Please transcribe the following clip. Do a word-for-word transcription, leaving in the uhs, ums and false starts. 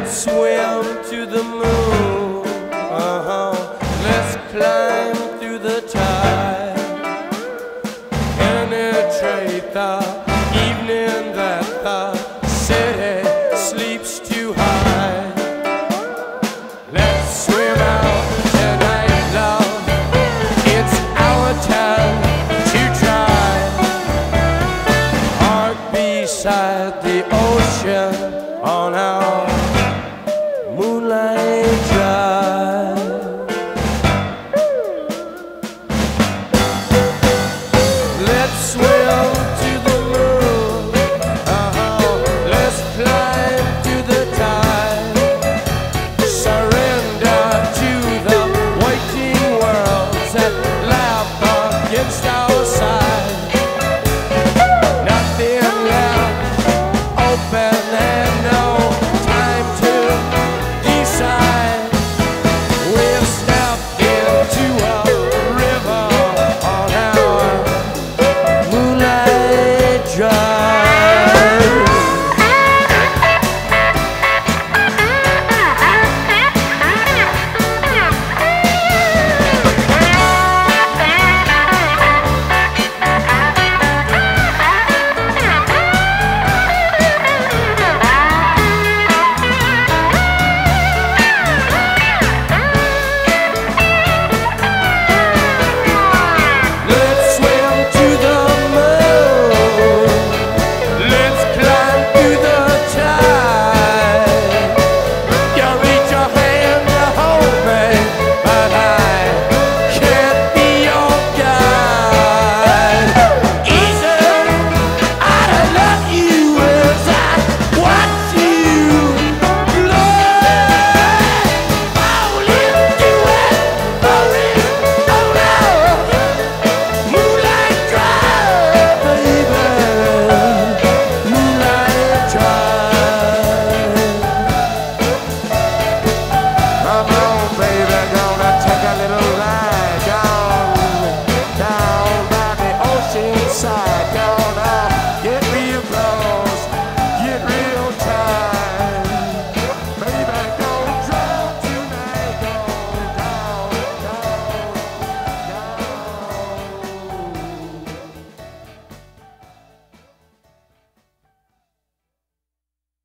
Let's swim to the moon. Uh-huh. Let's climb through the tide. Penetrate the evening that the city sleeps too high. Let's swim out tonight, love. It's our time to try. Park beside the ocean on our moonlight